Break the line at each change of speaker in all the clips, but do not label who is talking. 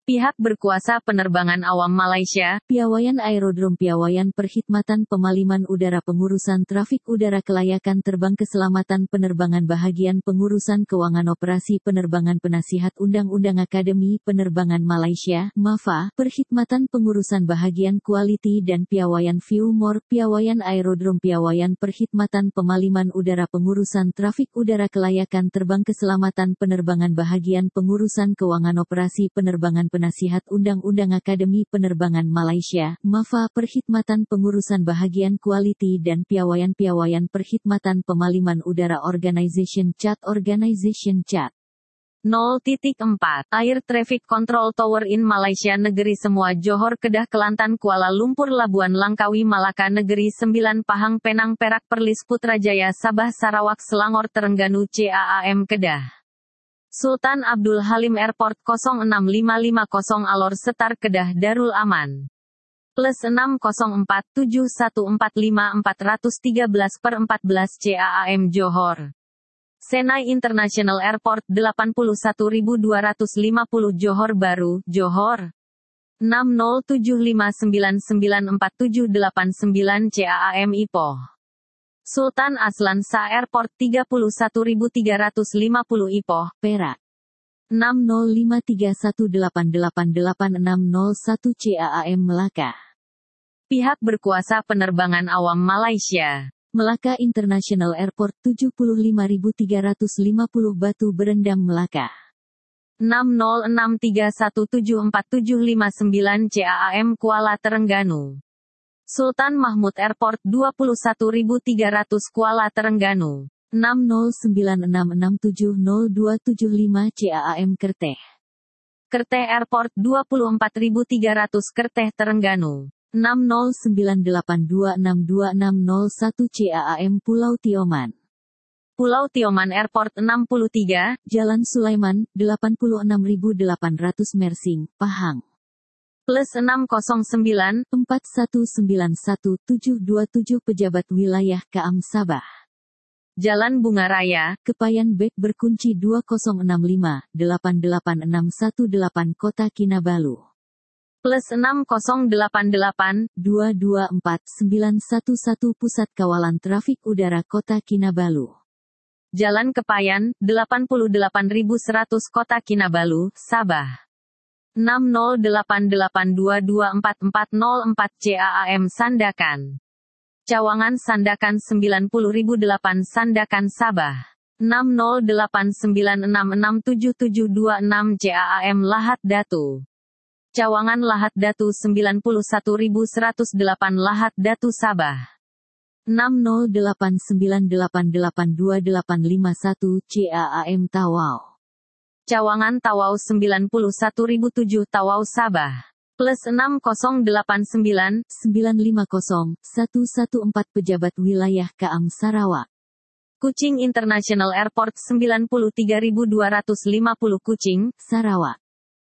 Pihak berkuasa penerbangan awam Malaysia,
Piawaian Aerodrom Piawaian Perkhidmatan Pemaliman Udara Pengurusan Trafik Udara Kelayakan Terbang Keselamatan Penerbangan Bahagian Pengurusan Keuangan Operasi Penerbangan Penasihat Undang-Undang Akademi Penerbangan Malaysia, MAFA, Perkhidmatan Pengurusan Bahagian Kualiti dan Piawaian Fuel Piawaian Aerodrom Piawaian Perkhidmatan Pemaliman Udara Pengurusan Trafik Udara Kelayakan Terbang Keselamatan Penerbangan Bahagian Pengurusan Keuangan Operasi Penerbangan Penasihat Undang-Undang Akademi Penerbangan Malaysia, MAFA Perkhidmatan Pengurusan Bahagian Kualiti dan Piawaian Perkhidmatan Pemaliman Udara Organization Chart
0.4 Air Traffic Control Tower in Malaysia Negeri Semua Johor Kedah Kelantan Kuala Lumpur Labuan Langkawi Malaka Negeri Sembilan Pahang Penang Perak Perlis Putrajaya Sabah Sarawak Selangor Terengganu CAAM Kedah Sultan Abdul Halim Airport 06550 Alor Setar Kedah Darul Aman +6047145 CAAM Johor Senai International Airport 81250 Johor Baru, Johor 6075994789 CAAM Ipoh Sultan Aslan Shah Airport 31350 Ipoh, Perak 6053188860 CAAM Melaka. Pihak berkuasa penerbangan awam Malaysia,
Melaka International Airport 75350 Batu Berendam Melaka
6063174759 CAAM Kuala Terengganu Sultan Mahmud Airport 21300 Kuala Terengganu
6096670275 CAAM Kerteh
Kerteh Airport 24300 Kerteh Terengganu
6098262601 CAAM Pulau Tioman
Pulau Tioman Airport 63
Jalan Sulaiman 86800 Mersing, Pahang
+609
4191727 Pejabat Wilayah KAM Sabah
Jalan Bunga Raya
Kepayan Bek berkunci 2065 88618 Kota Kinabalu
+6088
224911 Pusat Kawalan Trafik Udara Kota Kinabalu
Jalan Kepayan 88100 Kota Kinabalu, Sabah 6088224404 CAAM Sandakan Cawangan Sandakan 90008 Sandakan Sabah 6089667726 CAAM Lahat Datu Cawangan Lahat Datu 91108 Lahat Datu Sabah
6089882851 CAAM Tawau
Cawangan Tawau 91007 Tawau Sabah +6089
950114 Pejabat Wilayah KAM Sarawak
Kuching International Airport 93250 Kuching, Sarawak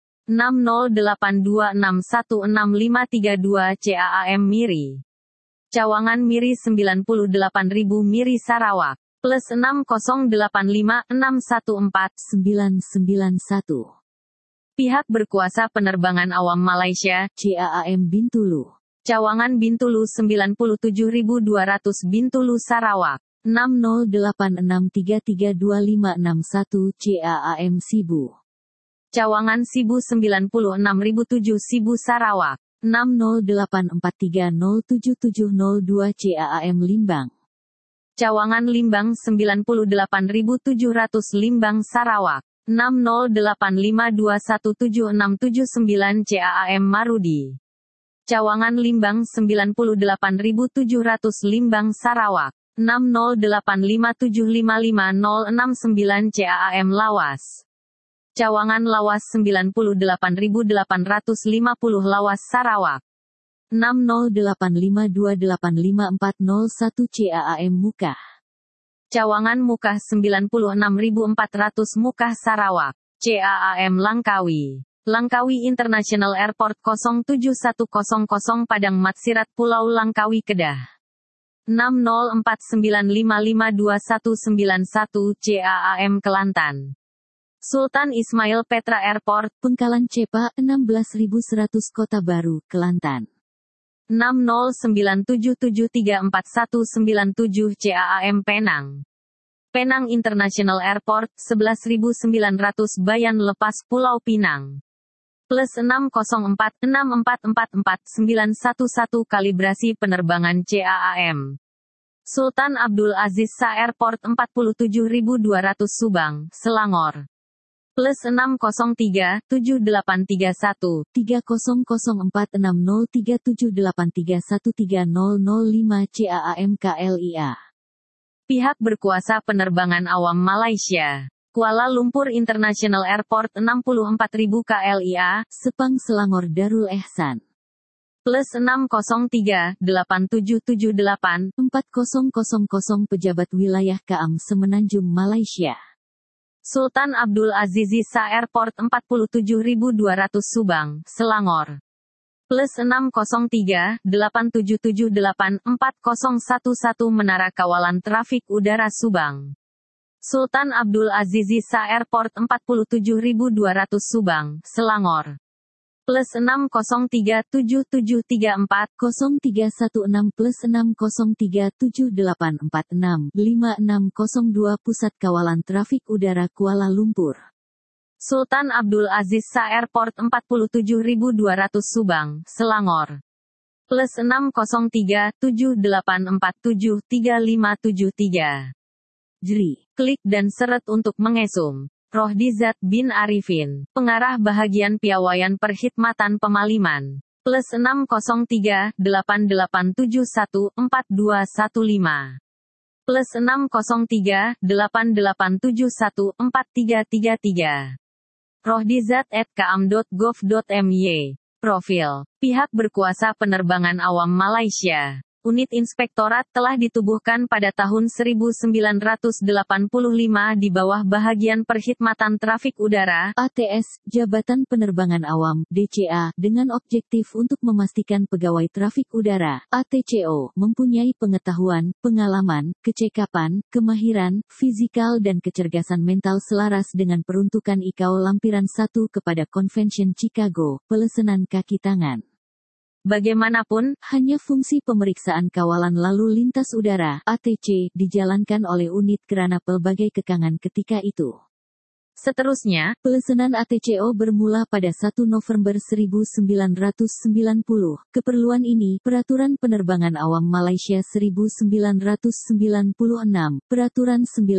6082616532 CAAM Miri Cawangan Miri 98000 Miri Sarawak +6085614 Pihak berkuasa penerbangan awam Malaysia,
CAAM Bintulu
Cawangan Bintulu 97200 Bintulu Sarawak
6086332561 CAAM Sibu
Cawangan Sibu 96007 Sibu Sarawak
6084307702 CAAM Limbang
Cawangan Limbang 98700 Limbang Sarawak 6085217679 CAAM Marudi Cawangan Limbang 98700 Limbang Sarawak 6085755069 CAAM Lawas Cawangan Lawas 98850 Lawas Sarawak
6085285401 CAAM Mukah
Cawangan Mukah 96400 Mukah Sarawak CAAM Langkawi Langkawi International Airport 07100 Padang Matsirat Pulau Langkawi Kedah 6049552191 CAAM Kelantan Sultan Ismail Petra Airport,
Pengkalan Cepa, 16.100 Kota Baru, Kelantan.
6097734197 CAAM Penang. Penang International Airport, 11.900 Bayan Lepas Pulau Pinang. Plus 60464444911 kalibrasi penerbangan CAAM. Sultan Abdul Aziz Shah Airport 47.200 Subang, Selangor. Plus
603-783-30460378313005 CAAM KLIA.
Pihak berkuasa penerbangan awam Malaysia. Kuala Lumpur International Airport 64.000 KLIA,
Sepang Selangor Darul Ehsan.
Plus
603-8778-4000 Pejabat Wilayah KAM Semenanjung Malaysia.
Sultan Abdul Aziz Shah Airport 47.200 Subang, Selangor. Plus 603-8778-4011 Menara Kawalan Trafik Udara Subang. Sultan Abdul Aziz Shah Airport 47.200 Subang, Selangor. Plus
603-7734-0316 plus 603-7846-5602 Pusat Kawalan Trafik Udara Kuala Lumpur.
Sultan Abdul Aziz Shah Airport 47.200 Subang, Selangor. Plus 603-7847-3573.
JRI.
Klik dan seret untuk mengesum. Rohdizat bin Arifin, Pengarah Bahagian Piawaian Perkhidmatan Pemaliman. Plus 603-8871-4215. Plus 603-8871-4333. rohdizat@kaam.gov.my. Profil. Pihak berkuasa penerbangan awam Malaysia. Unit Inspektorat telah ditubuhkan pada tahun 1985 di bawah Bahagian Perkhidmatan Trafik Udara
ATS, Jabatan Penerbangan Awam, DCA, dengan objektif untuk memastikan pegawai trafik udara, ATCO, mempunyai pengetahuan, pengalaman, kecekapan, kemahiran, fizikal dan kecergasan mental selaras dengan peruntukan ICAO Lampiran 1 kepada Convention Chicago, pelesenan kaki tangan.
Bagaimanapun,
hanya fungsi pemeriksaan kawalan lalu lintas udara (ATC) dijalankan oleh unit kerana pelbagai kekangan ketika itu.
Seterusnya,
pelesenan ATCO bermula pada 1 November 1990. Keperluan ini, Peraturan Penerbangan Awam Malaysia 1996, Peraturan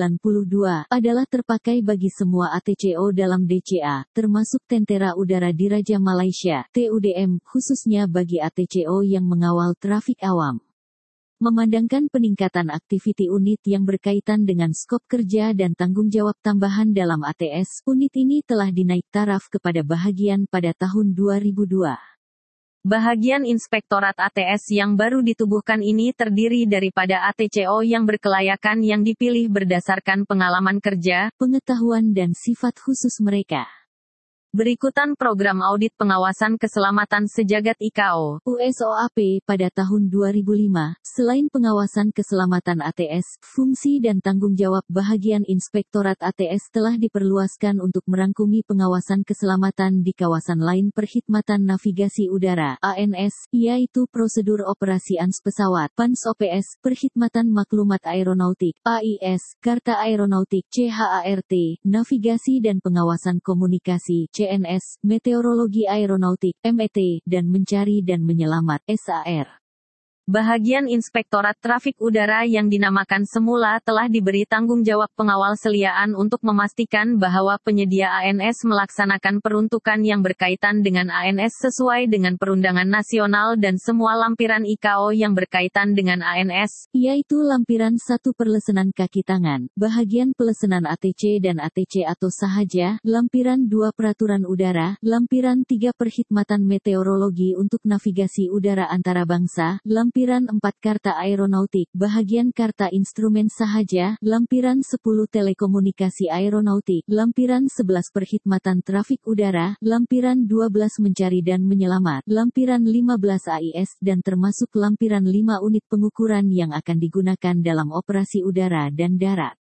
92, adalah terpakai bagi semua ATCO dalam DCA, termasuk Tentera Udara Diraja Malaysia, TUDM, khususnya bagi ATCO yang mengawal trafik awam. Memandangkan peningkatan aktiviti unit yang berkaitan dengan skop kerja dan tanggung jawab tambahan dalam ATS, unit ini telah dinaik taraf kepada bahagian pada tahun 2002.
Bahagian Inspektorat ATS yang baru ditubuhkan ini terdiri daripada ATCO yang berkelayakan yang dipilih berdasarkan pengalaman kerja,
pengetahuan dan sifat khusus mereka.
Berikutan Program Audit Pengawasan Keselamatan Sejagat ICAO
(USOAP) pada tahun 2005. Selain pengawasan keselamatan ATS, fungsi dan tanggung jawab bahagian Inspektorat ATS telah diperluaskan untuk merangkumi pengawasan keselamatan di kawasan lain Perkhidmatan Navigasi Udara (ANS), yaitu prosedur operasi ANS pesawat (PANS OPS), Perkhidmatan Maklumat Aeronautik (AIS), Karta Aeronautik (CHART), Navigasi dan Pengawasan Komunikasi CNS, Meteorologi Aeronautik, MET, dan Mencari dan Menyelamat, SAR.
Bahagian Inspektorat Trafik Udara yang dinamakan semula telah diberi tanggung jawab pengawal seliaan untuk memastikan bahwa penyedia ANS melaksanakan peruntukan yang berkaitan dengan ANS sesuai dengan perundangan nasional dan semua lampiran ICAO yang berkaitan dengan ANS,
yaitu Lampiran 1 Pelesenan Kaki Tangan, Bahagian Pelesenan ATC dan ATC atau sahaja, Lampiran 2 Peraturan Udara, Lampiran 3 Perkhidmatan Meteorologi untuk Navigasi Udara Antarabangsa, Lampiran 4 Karta Aeronautik, Bahagian Karta Instrumen Sahaja, Lampiran 10 Telekomunikasi Aeronautik, Lampiran 11 Perkhidmatan Trafik Udara, Lampiran 12 Mencari dan Menyelamat, Lampiran 15 AIS dan termasuk Lampiran 5 unit pengukuran yang akan digunakan dalam operasi udara dan darat.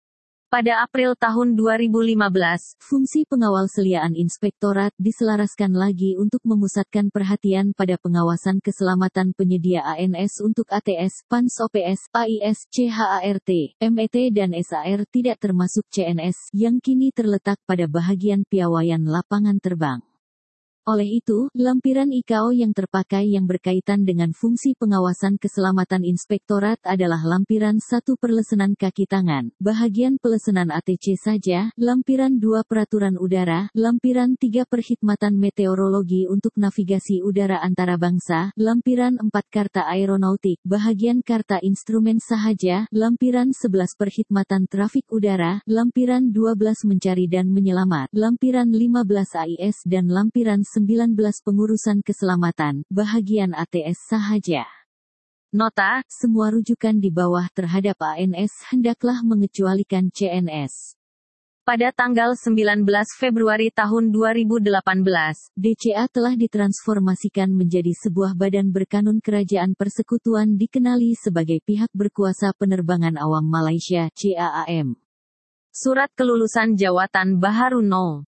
Pada April tahun 2015,
fungsi pengawal seliaan inspektorat diselaraskan lagi untuk memusatkan perhatian pada pengawasan keselamatan penyedia ANS untuk ATS, PANS OPS, AIS, CHART, MET dan SAR tidak termasuk CNS, yang kini terletak pada bahagian piawaian lapangan terbang. Oleh itu, lampiran IKO yang terpakai yang berkaitan dengan fungsi pengawasan keselamatan inspektorat adalah lampiran 1 perlesenan kaki tangan, bahagian pelesenan ATC saja, lampiran 2 peraturan udara, lampiran 3 perkhidmatan meteorologi untuk navigasi udara antarabangsa, lampiran 4 karta aeronautik, bahagian karta instrumen sahaja, lampiran 11 perkhidmatan trafik udara, lampiran 12 mencari dan menyelamat, lampiran 15 AIS dan lampiran 19 pengurusan keselamatan, bahagian ATS sahaja.
Nota,
semua rujukan di bawah terhadap ANS hendaklah mengecualikan CNS.
Pada tanggal 19 Februari tahun 2018,
DCA telah ditransformasikan menjadi sebuah badan berkanun kerajaan persekutuan dikenali sebagai Pihak Berkuasa Penerbangan Awam Malaysia, CAAM.
Surat kelulusan jawatan Baharu No.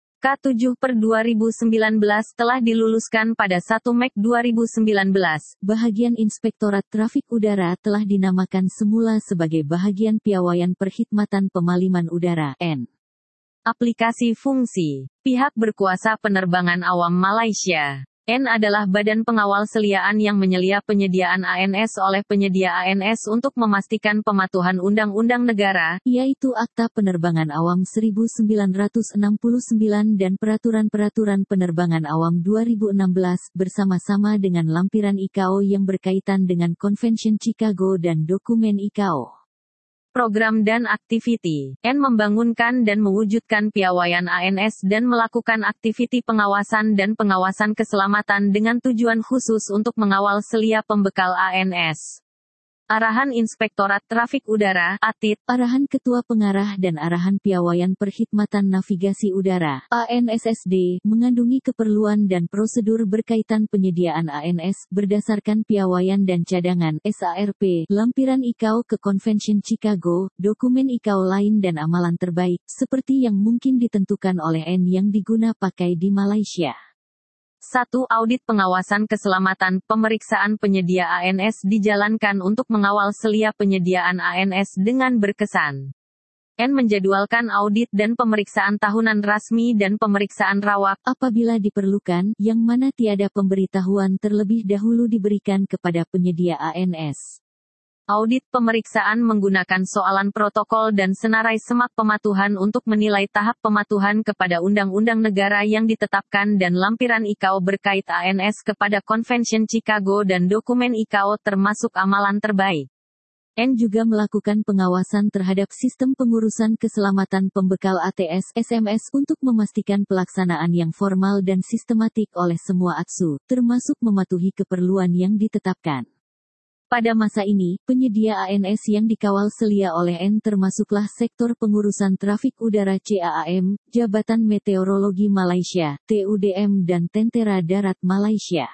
K7/2019 telah diluluskan pada 1 Mei 2019.
Bahagian Inspektorat Trafik Udara telah dinamakan semula sebagai Bahagian Piawaian Perkhidmatan Pemaliman Udara (N).
Aplikasi fungsi Pihak Berkuasa Penerbangan Awam Malaysia N adalah badan pengawal seliaan yang menyelia penyediaan ANS oleh penyedia ANS untuk memastikan pematuhan undang-undang negara,
yaitu Akta Penerbangan Awam 1969 dan Peraturan-Peraturan Penerbangan Awam 2016, bersama-sama dengan lampiran IKO yang berkaitan dengan Convention Chicago dan dokumen IKO.
Program dan aktiviti N membangunkan dan mewujudkan piawaian ANS dan melakukan aktiviti pengawasan dan pengawasan keselamatan dengan tujuan khusus untuk mengawal selia pembekal ANS. Arahan Inspektorat Trafik Udara (ATIT),
Arahan Ketua Pengarah dan Arahan Piawaian Perkhidmatan Navigasi Udara (ANSSD) mengandungi keperluan dan prosedur berkaitan penyediaan ANS berdasarkan piawaian dan cadangan SARP, lampiran IKO ke Convention Chicago, dokumen IKO lain dan amalan terbaik, seperti yang mungkin ditentukan oleh N yang diguna pakai di Malaysia.
1. Audit pengawasan keselamatan pemeriksaan penyedia ANS dijalankan untuk mengawal selia penyediaan ANS dengan berkesan. N menjadwalkan audit dan pemeriksaan tahunan rasmi dan pemeriksaan rawat
apabila diperlukan, yang mana tiada pemberitahuan terlebih dahulu diberikan kepada penyedia ANS.
Audit pemeriksaan menggunakan soalan protokol dan senarai semak pematuhan untuk menilai tahap pematuhan kepada undang-undang negara yang ditetapkan dan lampiran IKO berkait ANS kepada Convention Chicago dan dokumen IKO termasuk amalan terbaik.
N juga melakukan pengawasan terhadap sistem pengurusan keselamatan pembekal ATS SMS untuk memastikan pelaksanaan yang formal dan sistematik oleh semua ATSU, termasuk mematuhi keperluan yang ditetapkan. Pada masa ini, penyedia ANS yang dikawal selia oleh N termasuklah Sektor Pengurusan Trafik Udara CAAM, Jabatan Meteorologi Malaysia, TUDM dan Tentera Darat Malaysia.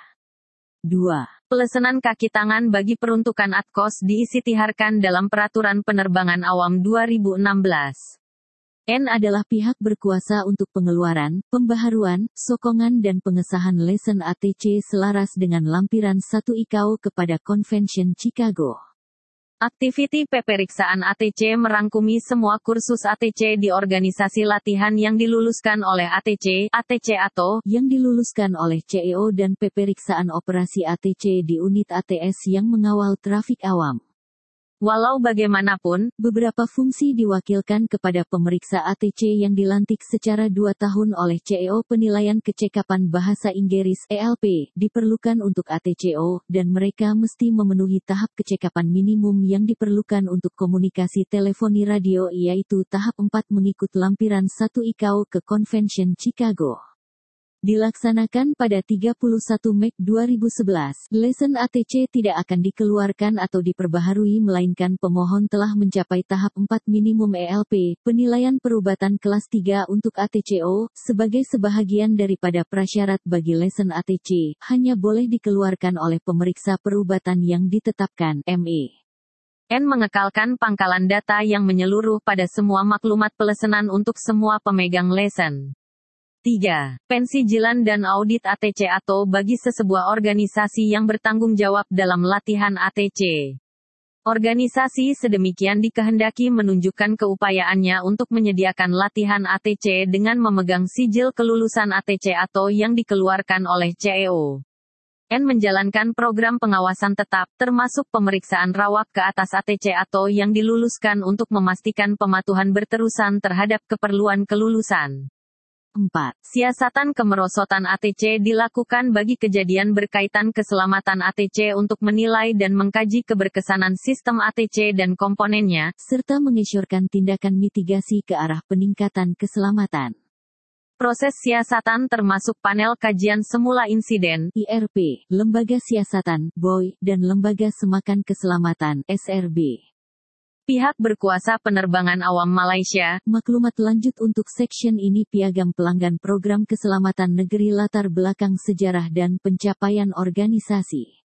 2.
Pelesenan kaki tangan bagi peruntukan ATKOS diisytiharkan dalam Peraturan Penerbangan Awam 2016.
N adalah pihak berkuasa untuk pengeluaran, pembaharuan, sokongan dan pengesahan lesen ATC selaras dengan lampiran 1 IKO kepada Convention Chicago.
Aktiviti peperiksaan ATC merangkumi semua kursus ATC di organisasi latihan yang diluluskan oleh ATC, ATC atau
yang diluluskan oleh CEO dan peperiksaan operasi ATC di unit ATS yang mengawal trafik awam.
Walau bagaimanapun,
beberapa fungsi diwakilkan kepada pemeriksa ATC yang dilantik secara 2 tahun oleh CEO. Penilaian kecekapan bahasa Inggris (ELP) diperlukan untuk ATCO, dan mereka mesti memenuhi tahap kecekapan minimum yang diperlukan untuk komunikasi teleponi radio, yaitu tahap 4 mengikut lampiran 1 IKO ke Convention Chicago. Dilaksanakan pada 31 Mei 2011, lesen ATC tidak akan dikeluarkan atau diperbaharui melainkan pemohon telah mencapai tahap 4 minimum ELP, penilaian perubatan kelas 3 untuk ATCO, sebagai sebahagian daripada prasyarat bagi lesen ATC, hanya boleh dikeluarkan oleh pemeriksa perubatan yang ditetapkan, ME.
N. Mengekalkan pangkalan data yang menyeluruh pada semua maklumat pelesenan untuk semua pemegang lesen. 3. Pensijilan dan audit ATC atau bagi sesebuah organisasi yang bertanggung jawab dalam latihan ATC. Organisasi sedemikian dikehendaki menunjukkan keupayaannya untuk menyediakan latihan ATC dengan memegang sijil kelulusan ATC atau yang dikeluarkan oleh CEO. N. Menjalankan program pengawasan tetap, termasuk pemeriksaan rawat ke atas ATC atau yang diluluskan untuk memastikan pematuhan berterusan terhadap keperluan kelulusan.
4.
Siasatan kemerosotan ATC dilakukan bagi kejadian berkaitan keselamatan ATC untuk menilai dan mengkaji keberkesanan sistem ATC dan komponennya,
serta mengesyorkan tindakan mitigasi ke arah peningkatan keselamatan.
Proses siasatan termasuk panel kajian semula insiden,
IRP, Lembaga Siasatan, BOI, dan Lembaga Semakan Keselamatan, SRB.
Pihak berkuasa penerbangan awam Malaysia.
Maklumat lanjut untuk section ini piagam pelanggan program keselamatan negeri latar belakang sejarah dan pencapaian organisasi.